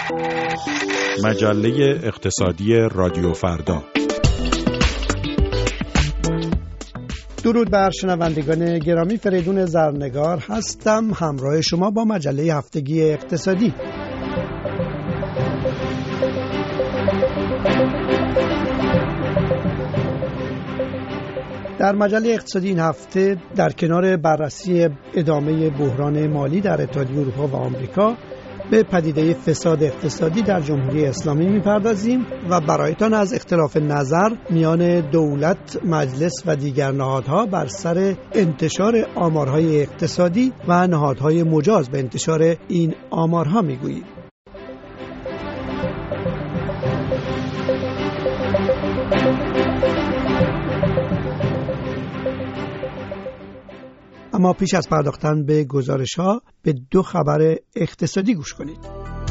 مجله اقتصادی رادیو فردا. درود بر شنوندگان گرامی، فریدون زرنگار هستم همراه شما با مجله هفتگی اقتصادی. در مجله اقتصادی این هفته در کنار بررسی ادامه بحران مالی در اتحادیه اروپا و آمریکا به پدیده فساد اقتصادی در جمهوری اسلامی میپردازیم و برایتان از اختلاف نظر میان دولت، مجلس و دیگر نهادها بر سر انتشار آمارهای اقتصادی و نهادهای مجاز به انتشار این آمارها میگوییم. اما پیش از پرداختن به گزارش‌ها به دو خبر اقتصادی گوش کنید.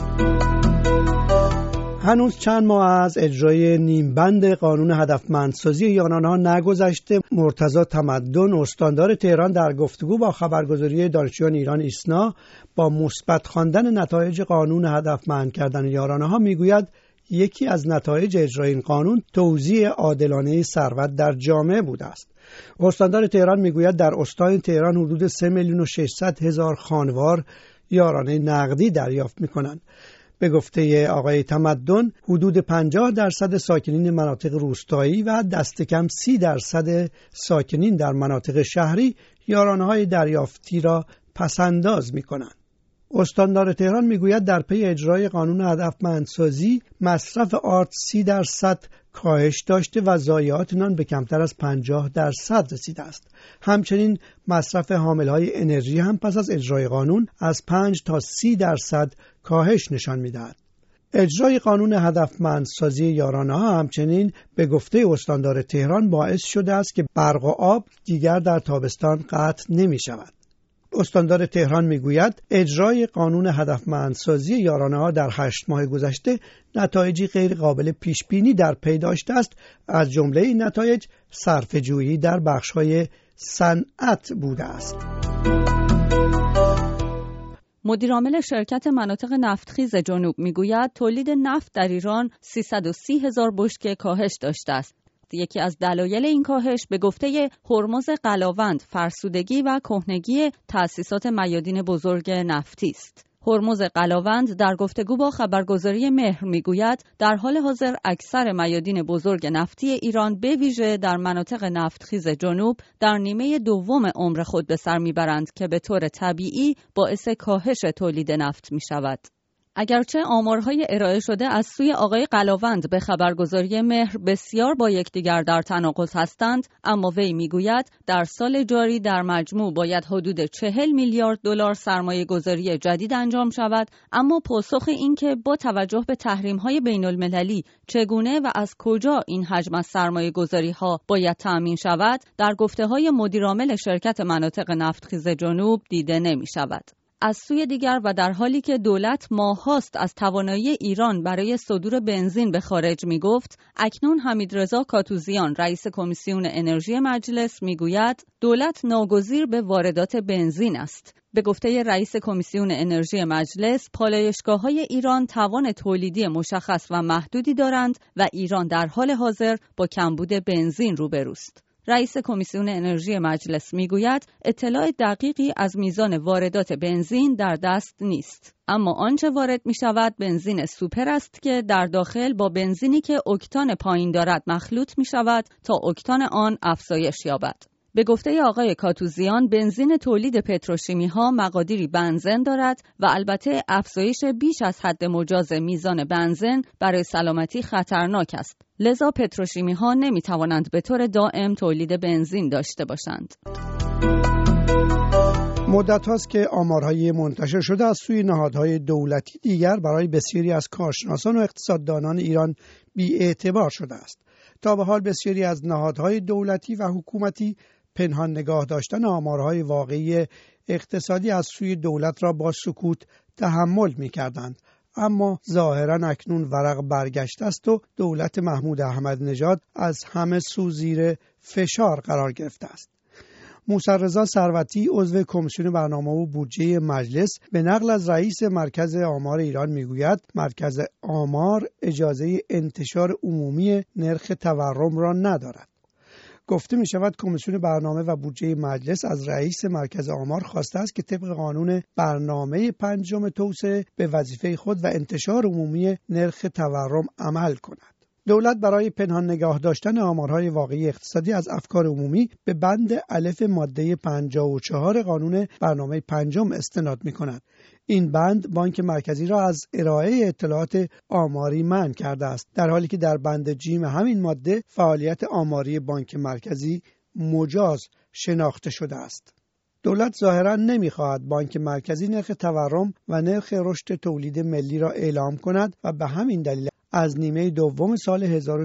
هنوز چند ماه از اجرای نیمبند قانون هدفمندسازی یارانه‌ها نگذشته. مرتضی تمدن، استاندار تهران، در گفتگو با خبرگزاری دانشجویان ایران ایسنا با مثبت خواندن نتایج قانون هدفمند کردن یارانه‌ها میگوید یکی از نتایج اجرای این قانون توزیع عادلانه ثروت در جامعه بوده است. استاندار تهران میگوید در استان تهران حدود 3,600,000 خانوار یارانه نقدی دریافت میکنند. به گفته آقای تمدن حدود 50% ساکنین مناطق روستایی و دست کم 30% ساکنین در مناطق شهری یارانه‌های دریافتی را پسنداز میکنند. استاندار تهران میگوید در پی اجرای قانون هدفمندسازی مصرف آرد 30% کاهش داشته و ضایعات نان به کمتر از 50% رسیده است. همچنین مصرف حاملهای انرژی هم پس از اجرای قانون از 5 تا 30% کاهش نشان میدهد. اجرای قانون هدفمندسازی یارانه‌ها همچنین به گفته استاندار تهران باعث شده است که برق و آب دیگر در تابستان قطع نمی شود. استاندار تهران میگوید اجرای قانون هدفمندسازی یارانه‌ها در 8 ماه گذشته نتایجی غیر قابل پیش بینی در پی داشته است. از جمله این نتایج صرفه‌جویی در بخش‌های صنعت بوده است. مدیرعامل شرکت مناطق نفتخیز جنوب میگوید تولید نفت در ایران 330,000 بشکه کاهش داشته است. یکی از دلایل این کاهش به گفته هرمز قلاوند فرسودگی و کهنگی تأسیسات میادین بزرگ نفتی است. هرمز قلاوند در گفتگو با خبرگزاری مهر میگوید در حال حاضر اکثر میادین بزرگ نفتی ایران به ویژه در مناطق نفتخیز جنوب در نیمه دوم عمر خود به سر میبرند که به طور طبیعی باعث کاهش تولید نفت میشود. اگرچه آمارهای ارائه شده از سوی آقای قلاوند به خبرگزاری مهر بسیار با یکدیگر در تناقض هستند، اما وی میگوید در سال جاری در مجموع باید حدود 40 میلیارد دلار سرمایه گذاری جدید انجام شود، اما پاسخ این که با توجه به تحریم‌های بین‌المللی چگونه و از کجا این حجم از سرمایه گذاری‌ها باید تأمین شود، در گفته‌های مدیرعامل شرکت مناطق نفتخیز جنوب دیده نمی‌شود. از سوی دیگر و در حالی که دولت ماهاست از توانایی ایران برای صدور بنزین به خارج میگفت، اکنون حمیدرضا کاتوزیان رئیس کمیسیون انرژی مجلس میگوید دولت ناگزیر به واردات بنزین است. به گفته رئیس کمیسیون انرژی مجلس، پالایشگاه‌های ایران توان تولیدی مشخص و محدودی دارند و ایران در حال حاضر با کمبود بنزین روبروست. رئیس کمیسیون انرژی مجلس میگوید اطلاع دقیقی از میزان واردات بنزین در دست نیست، اما آنچه وارد می شود بنزین سوپر است که در داخل با بنزینی که اکتان پایین دارد مخلوط می شود تا اکتان آن افزایش یابد. به گفته آقای کاتوزیان بنزین تولید پتروشیمی ها مقادیری بنزن دارد و البته افزایش بیش از حد مجاز میزان بنزن برای سلامتی خطرناک است. لذا پتروشیمی ها نمی توانند به طور دائم تولید بنزین داشته باشند. مدت هاست که آمارهای منتشر شده از سوی نهادهای دولتی دیگر برای بسیاری از کارشناسان و اقتصاددانان ایران بی‌اعتبار شده است. تا به حال بسیاری از نهادهای دولتی و حکومتی پنهان نگاه داشتن آمارهای واقعی اقتصادی از سوی دولت را با سکوت تحمل می کردند. اما ظاهراً اکنون ورق برگشته است و دولت محمود احمدی نژاد از همه سو زیر فشار قرار گرفته است. موسی رضا ثروتی عضو کمیسیون برنامه و بودجه مجلس به نقل از رئیس مرکز آمار ایران میگوید مرکز آمار اجازه انتشار عمومی نرخ تورم را ندارد. گفته می شود کمیسیون برنامه و بودجه مجلس از رئیس مرکز آمار خواسته است که طبق قانون برنامه پنجم توسعه به وظیفه خود و انتشار عمومی نرخ تورم عمل کند. دولت برای پنهان نگاه داشتن آمارهای واقعی اقتصادی از افکار عمومی به بند الف ماده 54 قانون برنامه پنجم استناد می کند. این بند بانک مرکزی را از ارائه اطلاعات آماری منع کرده است، در حالی که در بند جیم همین ماده فعالیت آماری بانک مرکزی مجاز شناخته شده است. دولت ظاهراً نمی‌خواهد بانک مرکزی نرخ تورم و نرخ رشد تولید ملی را اعلام کند و به همین دلیل از نیمه دوم سال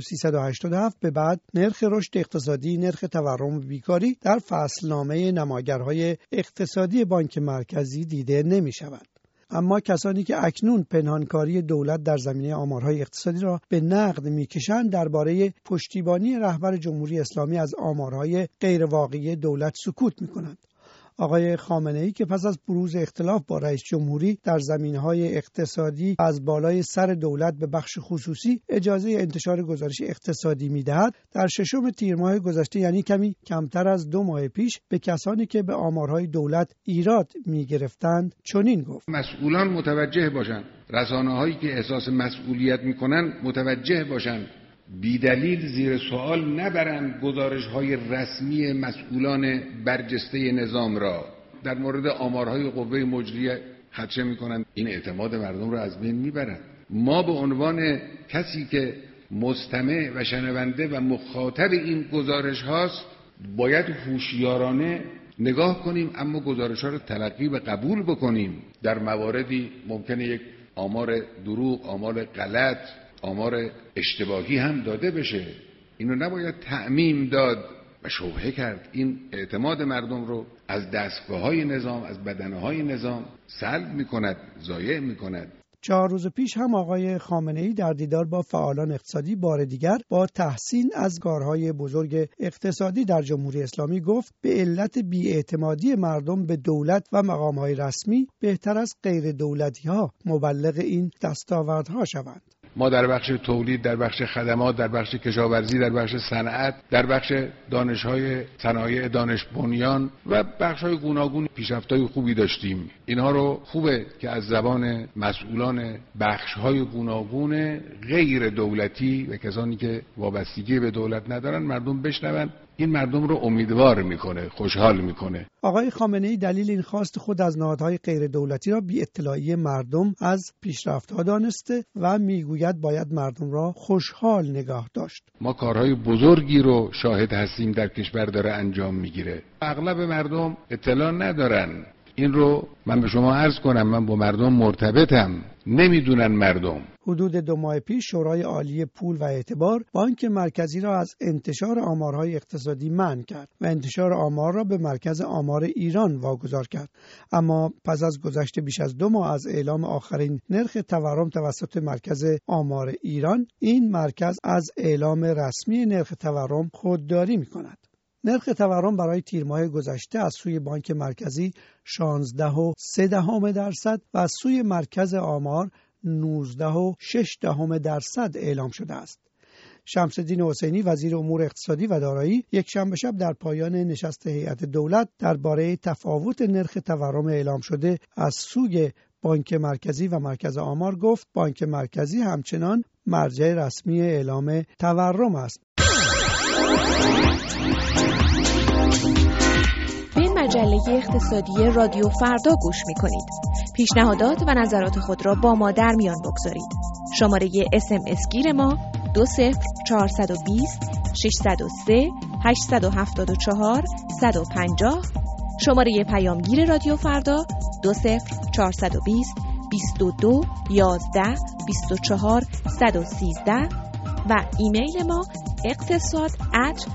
1387 به بعد نرخ رشد اقتصادی، نرخ تورم و بیکاری در فصلنامه نماگرهای اقتصادی بانک مرکزی دیده نمی‌شود. اما کسانی که اکنون پنهانکاری دولت در زمینه آمارهای اقتصادی را به نقد می‌کشند درباره پشتیبانی رهبر جمهوری اسلامی از آمارهای غیرواقعی دولت سکوت می‌کنند. آقای خامنه‌ای که پس از بروز اختلاف با رئیس جمهوری در زمینه‌های اقتصادی از بالای سر دولت به بخش خصوصی اجازه انتشار گزارش اقتصادی می‌دهد، در ششم تیر ماه گذشته یعنی کمی کمتر از 2 ماه پیش به کسانی که به آمارهای دولت ایراد می‌گرفتند چنین گفت: مسئولان متوجه باشند، رسانه‌هایی که احساس مسئولیت می‌کنند متوجه باشند، بی دلیل زیر سوال نبرند گزارش‌های رسمی مسئولان برجسته نظام را. در مورد آمارهای قوه مجریه خدشه می‌کنند، این اعتماد مردم را از بین می‌برد. ما به عنوان کسی که مستمع و شنونده و مخاطب این گزارش‌هاست باید هوشیارانه نگاه کنیم، اما گزارش‌ها را تلقی و قبول بکنیم. در مواردی ممکنه یک آمار دروغ، آمار غلط، آمار اشتباهی هم داده بشه. اینو نباید تعمیم داد و شبهه کرد. این اعتماد مردم رو از دستگاه‌های نظام، از بدنه‌های نظام سلب می‌کند، ضایع می‌کند. 4 روز پیش هم آقای خامنه‌ای در دیدار با فعالان اقتصادی بار دیگر با تحسین از کارهای بزرگ اقتصادی در جمهوری اسلامی گفت به علت بی‌اعتمادی مردم به دولت و مقام‌های رسمی بهتر است غیر دولتی‌ها مبلغ این دستاوردها شوند. ما در بخش تولید، در بخش خدمات، در بخش کشاورزی، در بخش صنعت، در بخش دانش‌های صنایع دانش بنیان و بخش‌های گوناگون پیشرفت‌های خوبی داشتیم. اینها رو خوبه که از زبان مسئولان بخش‌های گوناگون غیر دولتی و کسانی که وابستگی به دولت ندارن مردم بشنون. این مردم رو امیدوار میکنه، خوشحال میکنه. آقای خامنه‌ای دلیل این خواست خود از نهادهای غیر دولتی را بی اطلاعی مردم از پیشرفت‌ها دانسته و میگوید باید مردم را خوشحال نگاه داشت. ما کارهای بزرگی رو شاهد هستیم در کشور داره انجام میگیره. اغلب مردم اطلاع ندارن. این رو من به شما عرض کنم، من با مردم مرتبطم، نمیدونن مردم. حدود 2 ماه پیش شورای عالی پول و اعتبار بانک مرکزی را از انتشار آمارهای اقتصادی منع کرد و انتشار آمار را به مرکز آمار ایران واگذار کرد. اما پس از گذشت بیش از 2 ماه از اعلام آخرین نرخ تورم توسط مرکز آمار ایران، این مرکز از اعلام رسمی نرخ تورم خودداری می‌کند. نرخ تورم برای تیر ماه گذشته از سوی بانک مرکزی 16.3% و از سوی مرکز آمار 19.6% اعلام شده است. شمس‌الدین حسینی وزیر امور اقتصادی و دارایی یک شنبه شب در پایان نشست هیئت دولت درباره تفاوت نرخ تورم اعلام شده از سوی بانک مرکزی و مرکز آمار گفت بانک مرکزی همچنان مرجع رسمی اعلام تورم است. به این مجله اقتصادی رادیو فردا گوش می‌کنید. پیشنهادات و نظرات خود را با ما در میان بگذارید. شماره SMS گیر ما 20420 603 874 150. شماره پیامگیر رادیو فردا 20420 22 11 24 113 و ایمیل ما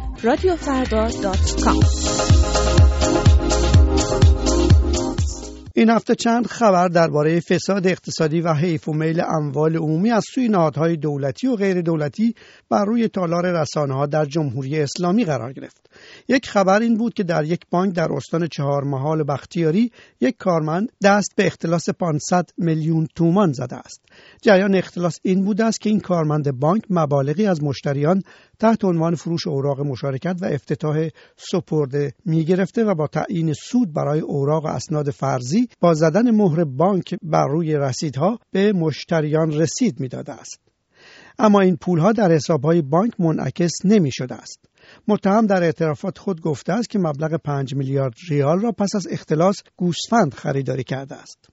اقتصاد@radiofarda.com. این هفته چند خبر درباره فساد اقتصادی و حیف و میل اموال عمومی از سوی نهادهای دولتی و غیر دولتی بر روی تالار رسانه‌ها در جمهوری اسلامی قرار گرفت. یک خبر این بود که در یک بانک در استان چهارمحال بختیاری یک کارمند دست به اختلاس 500 میلیون تومان زده است. جریان اختلاس این بوده است که این کارمند بانک مبالغی از مشتریان تحت عنوان فروش اوراق مشارکت و افتتاح سپرده می‌گرفته و با تعیین سود برای اوراق و اسناد فرضی با زدن مهر بانک بر روی رسیدها به مشتریان رسید می‌داده است. اما این پولها در حساب‌های بانک منعکس نمی‌شده است. متهم در اعترافات خود گفته است که مبلغ 5 میلیارد ریال را پس از اختلاس گوسفند خریداری کرده است.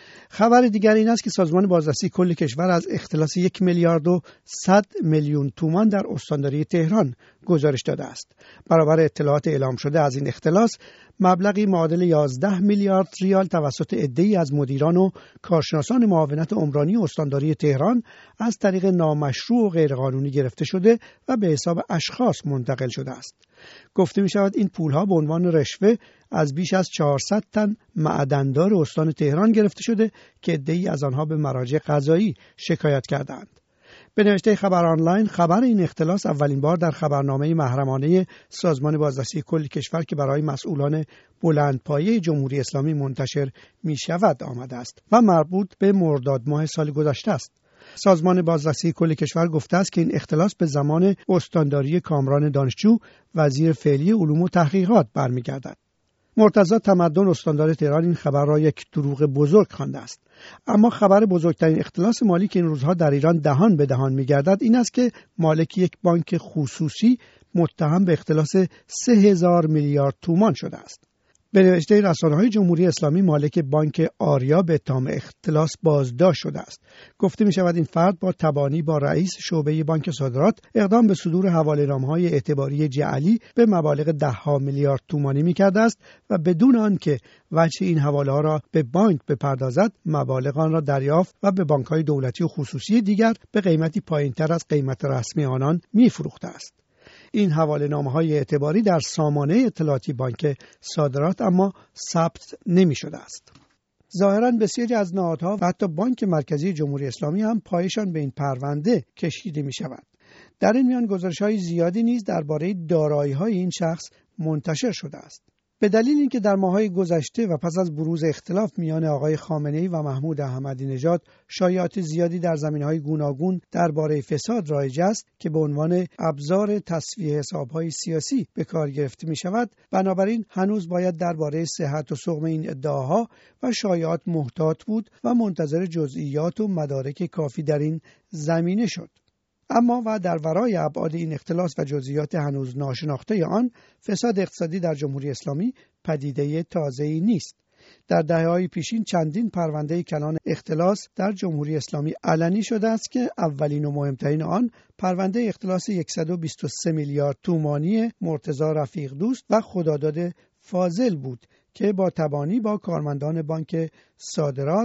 خبر دیگر این است که سازمان بازرسی کل کشور از اختلاس 1 میلیارد و 100 میلیون تومان در استانداری تهران گزارش داده است. برابر اطلاعات اعلام شده از این اختلاس، مبلغی معادل 11 میلیارد ریال توسط عده‌ای از مدیران و کارشناسان معاونت عمرانی استانداری تهران از طریق نامشروع و غیرقانونی گرفته شده و به حساب اشخاص منتقل شده است. گفته می شود این پولها به عنوان رشوه از بیش از 400 تن معدندار استان تهران گرفته شده که عده‌ای از آنها به مراجع قضایی شکایت کردند. به نوشته خبر آنلاین، خبر این اختلاس اولین بار در خبرنامه محرمانه سازمان بازرسی کل کشور که برای مسئولان بلندپایه جمهوری اسلامی منتشر می شود آمده است و مربوط به مرداد ماه سال گذشته است. سازمان بازرسی کل کشور گفته است که این اختلاس به زمان استانداری کامران دانشجو وزیر فعلی علوم و تحقیقات برمیگردد. مرتضی تمدن استاندار تهران این خبر را یک دروغ بزرگ خوانده است. اما خبر بزرگترین اختلاس مالی که این روزها در ایران دهان به دهان می‌گردد این است که مالک یک بانک خصوصی متهم به اختلاس 3000 میلیارد تومان شده است. به نوشته رسانه‌های جمهوری اسلامی، مالک بانک آریا به اتهام اختلاس بازداشت شده است. گفته می‌شود این فرد با تبانی با رئیس شعبه بانک صادرات اقدام به صدور حواله‌نامه‌های اعتباری جعلی به مبالغ ده‌ها میلیارد تومانی می‌کرده است و بدون آنکه وجه این حواله‌ها را به بانک بپردازد، مبالغ آن را دریافت و به بانک‌های دولتی و خصوصی دیگر به قیمتی پایین‌تر از قیمت رسمی آنان می‌فروخته است. این حواله‌نامه‌های اعتباری در سامانه اطلاعاتی بانک صادرات اما ثبت نمی‌شده است. ظاهراً بسیاری از نهادها و حتی بانک مرکزی جمهوری اسلامی هم پایشان به این پرونده کشیده می‌شود. در این میان گزارش‌های زیادی نیز درباره دارایی‌های این شخص منتشر شده است. به دلیل اینکه در ماه‌های گذشته و پس از بروز اختلاف میان آقای خامنه‌ای و محمود احمدی نژاد شایعات زیادی در زمینه‌های گوناگون درباره فساد رایج است که به عنوان ابزار تسویه حساب‌های سیاسی به کار گرفته می‌شود، بنابراین هنوز باید درباره صحت و سقم این ادعاها و شایعات محتاط بود و منتظر جزئیات و مدارک کافی در این زمینه شد. اما و در ورای ابعاد این اختلاس و جزئیات هنوز ناشناخته آن، فساد اقتصادی در جمهوری اسلامی پدیده تازه‌ای نیست. در دهه‌های پیشین چندین پرونده کلان اختلاس در جمهوری اسلامی علنی شده است که اولین و مهمترین آن پرونده اختلاس 123 میلیارد تومانی مرتضی رفیق دوست و خداداد فاضل بود که با تبانی با کارمندان بانک صادرات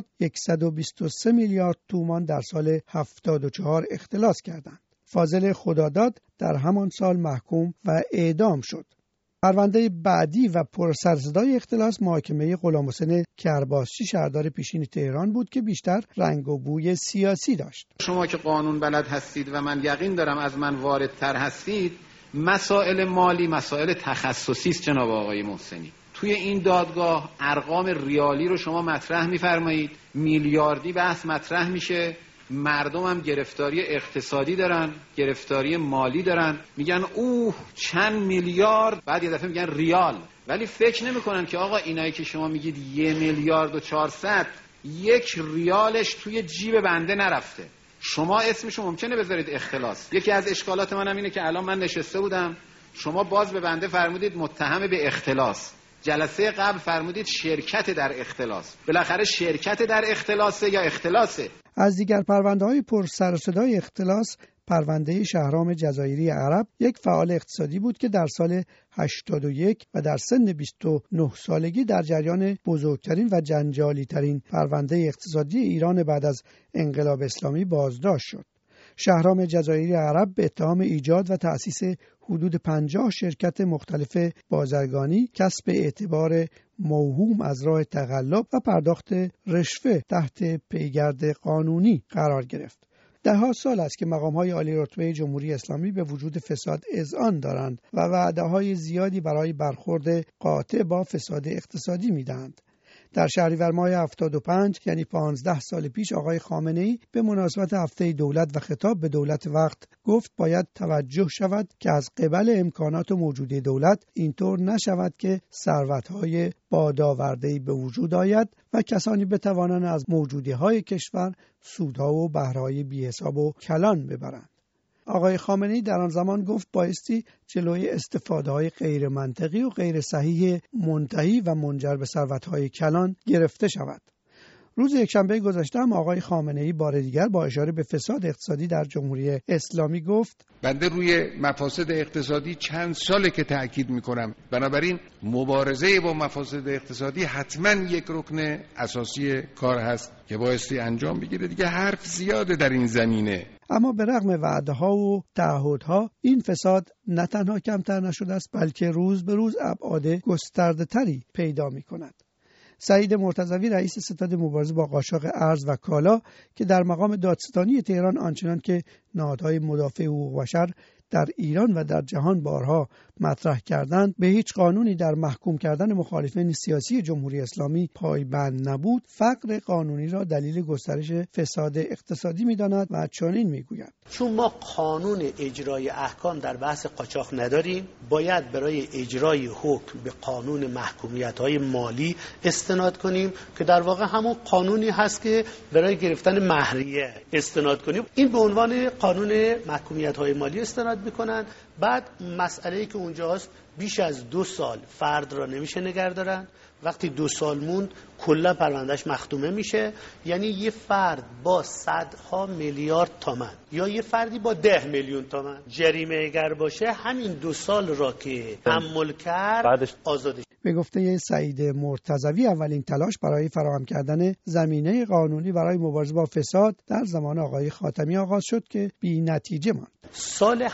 123 میلیارد تومان در سال 74 اختلاس کردند. فاضل خداداد در همان سال محکوم و اعدام شد. پرونده بعدی و پرسرصدای اختلاس محاکمه غلامحسین کرباسچی شهردار پیشین تهران بود که بیشتر رنگ و بوی سیاسی داشت. شما که قانون بلد هستید و من یقین دارم از من واردتر هستید، مسائل مالی مسائل تخصصی است جناب آقای محسنی. توی این دادگاه ارقام ریالی رو شما مطرح می‌فرمایید، میلیاردی بحث مطرح میشه، مردم هم گرفتاری اقتصادی دارن، گرفتاری مالی دارن، میگن اوه چند میلیارد، بعد یه دفعه میگن ریال، ولی فکر نمی‌کنن که آقا اینایی که شما میگید 1 میلیارد و 400 1 ریالش توی جیب بنده نرفته. شما اسمشو ممکنه بذارید اختلاس. یکی از اشکالات منم اینه که الان من نشسته بودم، شما باز به بنده فرمودید متهم به اختلاس. جلسه قبل فرمودید شرکت در اختلاس. بالاخره شرکت در اختلاسه یا اختلاسه؟ از دیگر پرونده‌های پر سر و صدای اختلاس، پرونده شهرام جزایری عرب، یک فعال اقتصادی بود که در سال 81 و در سن 29 سالگی در جریان بزرگترین و جنجالی ترین پرونده اقتصادی ایران بعد از انقلاب اسلامی بازداشت شد. شهرام جزایری عرب به اتهام ایجاد و تأسیس حدود 50 شرکت مختلف بازرگانی، کسب اعتبار موهوم از راه تقلب و پرداخت رشوه تحت پیگرد قانونی قرار گرفت. ده‌ها سال است که مقام‌های عالی رتبه جمهوری اسلامی به وجود فساد اذعان دارند و وعده‌های زیادی برای برخورد قاطع با فساد اقتصادی می‌دهند. در شهریور ماه 75 یعنی 15 سال پیش آقای خامنه‌ای به مناسبت هفته دولت و خطاب به دولت وقت گفت باید توجه شود که از قبل امکانات موجوده دولت اینطور نشود که ثروت‌های بادآورده‌ای به وجود آید و کسانی بتوانند از موجودی‌های کشور سودها و بهره‌های بی‌حساب و کلان ببرند. آقای خامنه‌ای در آن زمان گفت بایستی جلوی استفاده‌های غیر منطقی و غیر صحیح منتهی و منجر به ثروت‌های کلان گرفته شود. روز یکشنبه گذشته هم آقای خامنه‌ای بار دیگر با اشاره به فساد اقتصادی در جمهوری اسلامی گفت بنده روی مفاسد اقتصادی چند ساله که تأکید میکنم، بنابراین مبارزه با مفاسد اقتصادی حتما یک رکن اساسی کار هست که بایستی انجام بگیره. دیگه حرف زیاده در این زمینه. اما به رغم وعده‌ها و تعهدها این فساد نه تنها کمتر نشده است بلکه روز به روز ابعاد گسترده‌تری پیدا می‌کند. سعید مرتضوی رئیس ستاد مبارزه با قاچاق ارز و کالا که در مقام دادستانی تهران آنچنان که نهادهای مدافع حقوق بشر در ایران و در جهان بارها مطرح کردند به هیچ قانونی در محکوم کردن مخالفین سیاسی جمهوری اسلامی پایبند نبود، فقر قانونی را دلیل گسترش فساد اقتصادی می‌داند و چنین می‌گوید: چون ما قانون اجرای احکام در بحث قاچاق نداریم، باید برای اجرای حکم به قانون محکومیت‌های مالی استناد کنیم که در واقع همون قانونی هست که برای گرفتن مهریه استناد کنیم. این به عنوان قانون محکومیت‌های مالی استناد میکنن. بعد مسئله‌ای که اونجا هست بیش از 2 سال فرد را نمیشه نگه دارن. وقتی 2 سال موند کلا پروندهش مختومه میشه. یعنی یه فرد با صدها میلیارد تومان یا یه فردی با 10 میلیون تومان جریمه اگر باشه همین 2 سال را که تحمل کرد آزادش. به گفته سعید مرتضوی اولین تلاش برای فراهم کردن زمینه قانونی برای مبارزه با فساد در زمان آقای خاتمی آغاز شد که بی نتیجه ماند. سال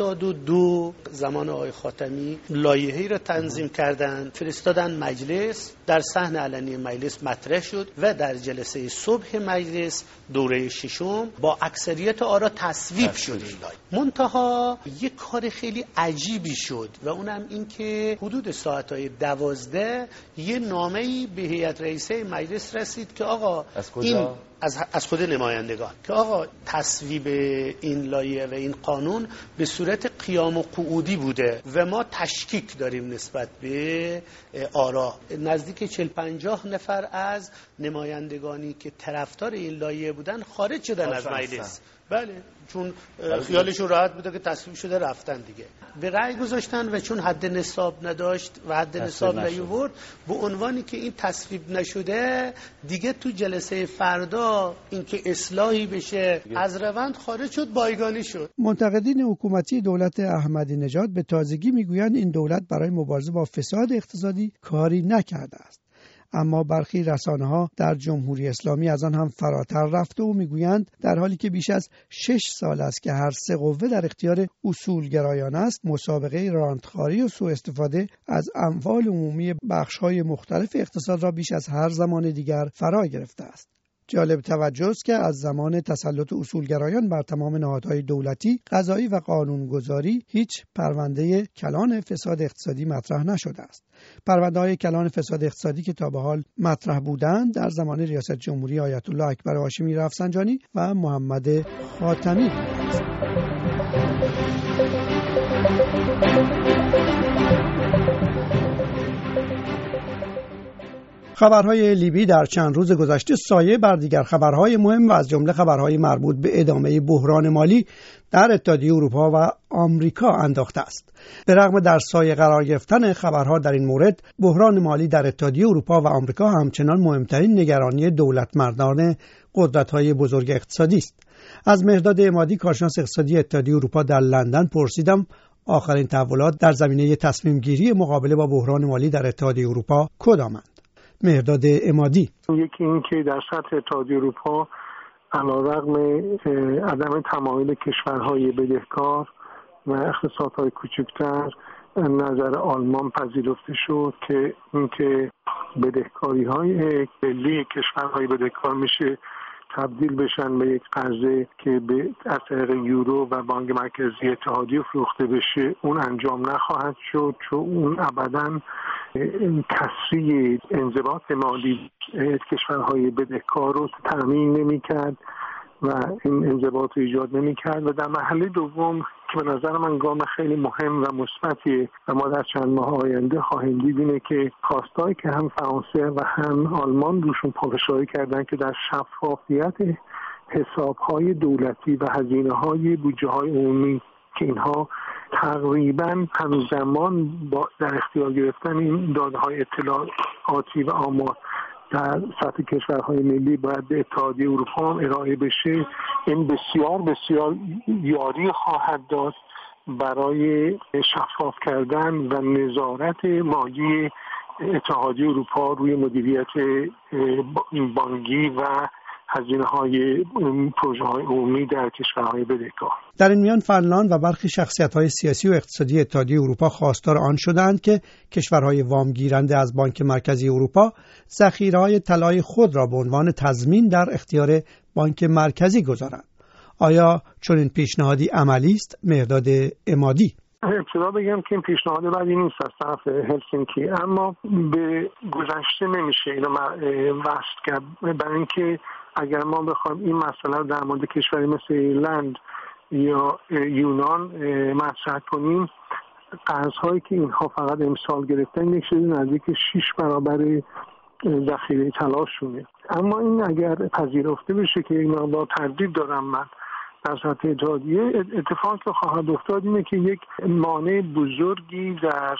82 زمان آقای خاتمی لایحه‌ای را تنظیم کردند، فرستادن مجلس، در صحن علنی مجلس مطرح شد و در جلسه صبح مجلس دوره ششم با اکثریت آرا تصویب شد این لایحه. منتها یک کار خیلی عجیبی شد و اونم این که حدود ساعت‌های 12 یه نامه‌ای به هیئت رئیسه مجلس رسید که آقا این از خود نمایندگان که آقا تصویب این لایحه و این قانون به صورت قیام و قعودی بوده و ما تشکیک داریم نسبت به آرا. نزدیک 40-50 نفر از نمایندگانی که طرفدار این لایحه بودن خارج شدن از مجلس. بله، چون خیالشون راحت بوده که تصویب شده رفتن دیگه. به رأی گذاشتن و چون حد نصاب نداشت و حد نصاب نیاورد به عنوانی که این تصویب نشده دیگه تو جلسه فردا اینکه اصلاحی بشه از روند خارج شد، بایگانی شد. منتقدین حکومتی دولت احمدی نژاد به تازگی میگویند این دولت برای مبارزه با فساد اقتصادی کاری نکرده است. اما برخی رسانه‌ها در جمهوری اسلامی از آن هم فراتر رفته و میگویند در حالی که بیش از 6 سال است که هر 3 قوه در اختیار اصولگرایان است، مسابقه رانتخواری و سوء استفاده از اموال عمومی بخش‌های مختلف اقتصاد را بیش از هر زمان دیگر فرا گرفته است. جالب توجه است که از زمان تسلط اصولگرایان بر تمام نهادهای دولتی، قضایی و قانونگذاری هیچ پرونده کلان فساد اقتصادی مطرح نشده است. پرونده‌های کلان فساد اقتصادی که تا به حال مطرح بودند در زمان ریاست جمهوری آیت الله اکبر هاشمی رفسنجانی و محمد خاتمی بودند. خبرهای لیبی در چند روز گذشته سایه بر دیگر خبرهای مهم و از جمله خبرهای مربوط به ادامه بحران مالی در اتحادیه اروپا و آمریکا انداخته است. به رغم در سایه قرار گرفتن خبرها در این مورد، بحران مالی در اتحادیه اروپا و آمریکا همچنان مهمترین نگرانی دولتمردان قدرت‌های بزرگ اقتصادی است. از مهرداد عمادی کارشناس اقتصادی اتحادیه اروپا در لندن پرسیدم آخرین تحولات در زمینه تصمیم گیری مقابله با بحران مالی در اتحادیه اروپا کدامند؟ مهرداد عمادی: یکی این که در سطح اتحادیه اروپا علیرغم عدم تمایل کشورهای بدهکار و اقتصادهای کوچکتر نظر آلمان پذیرفته شد که اینکه بدهکاری‌های ملی کشورهای بدهکار میشه تبدیل بشن به یک قرضه که از طریق یورو و بانک مرکزی اتحادیه فروخته بشه، اون انجام نخواهد شد، چون اون ابداً کسری انضباط مالی کشورهای بدهکار رو تامین نمی‌کرد و این انضباط ایجاد نمی‌کرد. و در مرحله دوم که به نظر من گام خیلی مهم و مثبتیه و ما در چند ماه آینده خواهیم دید اینه که خواستایی که هم فرانسه و هم آلمان روشون پافشاری کردن که در شفافیت حساب‌های دولتی و هزینه‌های بودجه‌های عمومی که اینها تقریباً همزمان با در اختیار گرفتن این داده‌های اطلاعاتی و آمار در سطح کشورهای ملی باید به اتحادیه اروپا ارائه بشه، این بسیار بسیار یاری خواهد داد برای شفاف کردن و نظارت مالی اتحادیه اروپا روی مدیریت بانکی و هزینه‌های پروژه‌های عمومی در کشورهای بدهکار. در این میان فنلاند و برخی شخصیت‌های سیاسی و اقتصادی اتحادیه اروپا خواستار آن شدند که کشورهای وام گیرنده از بانک مرکزی اروپا ذخیره‌های طلای خود را به عنوان تضمین در اختیار بانک مرکزی گذارند. آیا چنین پیشنهادی عملی است؟ مهرداد عمادی. ابتدا بگم که این پیشنهاد بعدی نیست از طرف هلسینکی، اما به گذشته نمیشه اینو وصل کرد، برای اینکه اگر ما بخوایم این مسئله رو در مورد کشوری مثل ایرلند یا یونان مطرح کنیم، قرض‌هایی که اینها فقط امسال گرفتن یک چیزی نزدیک 6 برابر ذخیره طلاشونه. اما این اگر پذیرفته بشه که اینا با تردید دارم من در سطح اتحادیه، اتفاقی که خواهد افتاد اینه که یک مانع بزرگی در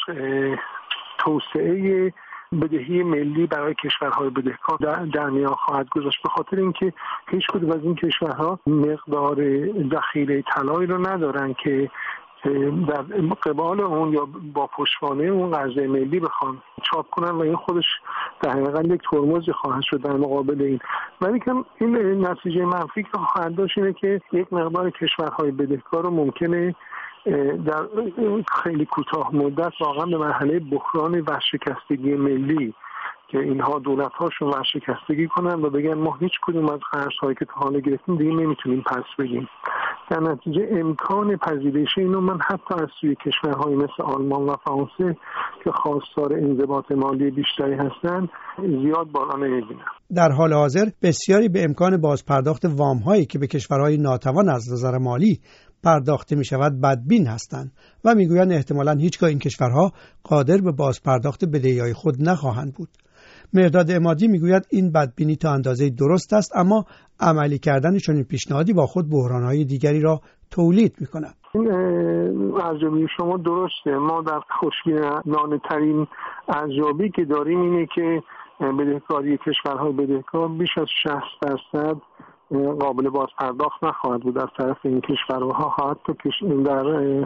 توسعه بدهی ملی برای کشورهای بدهکار در میان خواهد گذاشت، به خاطر اینکه هیچ کدوم از این کشورها مقدار ذخیره طلایی رو ندارن که در قبال اون یا با پشتوانه اون قرضه ملی بخوان چاپ کنن و این خودش در حقیقت یک ترمزی خواهد شد در مقابل این. ولی که این نتیجه منفی که خواهد داشت اینه که یک مقدار کشورهای بدهکار رو ممکنه در خیلی کوتاه مدت واقعا به مرحله بحران ورشکستگی ملی که اینها دولت‌هاشون ورشکستگی کنن و بگن ما هیچ کدوم از قرض‌هایی که تا حالا گرفتیم دیگه نمیتونیم پس بدیم. در نتیجه امکان پذیرش اینو من حتی از سوی کشورهای مثل آلمان و فرانسه که خواستار انضباط مالی بیشتری هستند زیاد بالا نمیبینم. در حال حاضر بسیاری به امکان بازپرداخت وام‌هایی که به کشورهای ناتوان از نظر مالی پرداخته می شود بدبین هستند و میگویند احتمالاً هیچگاه این کشورها قادر به بازپرداخت بدهی‌های خود نخواهند بود. مهرداد عمادی میگوید این بدبینی تا اندازه درست است، اما عملی کردن چنین پیشنهادی با خود بحران‌های دیگری را تولید می‌کند. این ارزیابی شما درسته. ما در خوشبینانه‌ترین ارزیابی که داریم اینه که بدهکاری کشورهای بدهکار بیش از 60% قابل بازپرداخت نخواهد بود از طرف این کشورها. حتی در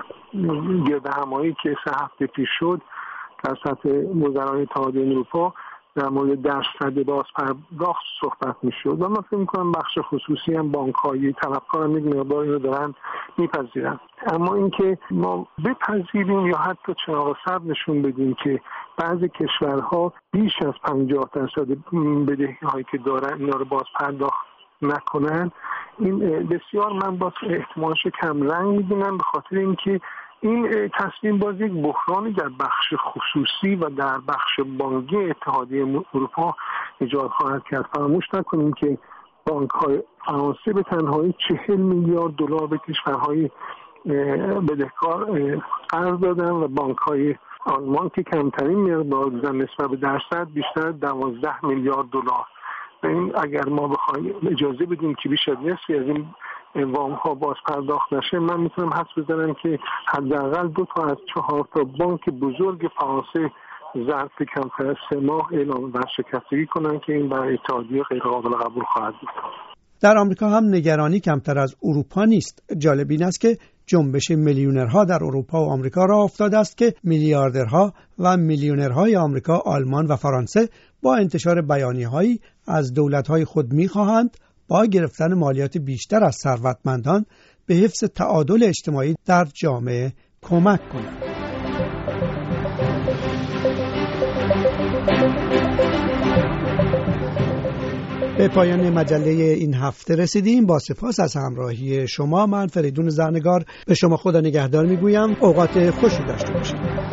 گردهمایی که 3 هفته پیش شد در سطح وزرای اتحادیه اروپا در مورد درصد بازپرداخت صحبت می‌شد و من فکر می‌کنم بخش خصوصی هم بانک‌های طلبکار یک مقداری رو دارن می‌پذیرن. اما اینکه ما بپذیریم یا حتی چراغ سبز نشون بدیم که بعضی کشورها بیش از 50% بدهی‌هایی که دارن اینا رو بازپرداخت نکنن، این بسیار من با احتمالش کم رنگ می‌بینم، به خاطر اینکه این تصمیم باز یک بحرانی در بخش خصوصی و در بخش بانکی اتحادیه اروپا ایجاد خواهد کرد. فراموش نکنیم که بانک‌های فرانسه به تنهایی 40 میلیارد دلار به کشورهای بدهکار قرض دادن و بانک‌های آلمان که کمترین مقدار دادن نسبت به درصد بیشتر 12 میلیارد دلار. این اگر ما بخوایم اجازه بدیم که بیش از نصفی از این وام ها باز پرداخت نشه، من میتونم حدس بزنم که حداقل 2 تا از 4 تا بانک بزرگ فرانسه ظرف کمتر از 3 ماه اعلام ورشکستگی کنن که این برای اتحادیه غیر قابل قبول خواهد بود. در آمریکا هم نگرانی کمتر از اروپا نیست. جالب این است که جنبش میلیونرها در اروپا و آمریکا راه افتاده است که میلیاردرها و میلیونرهای آمریکا، آلمان و فرانسه با انتشار بیانیه‌هایی از دولت‌های خود می‌خواهند با گرفتن مالیات بیشتر از ثروتمندان به حفظ تعادل اجتماعی در جامعه کمک کنند. به پایان مجله این هفته رسیدیم. با سپاس از همراهی شما. من فریدون زرنگار به شما خدا نگهدار میگویم. اوقات خوشی داشته باشید.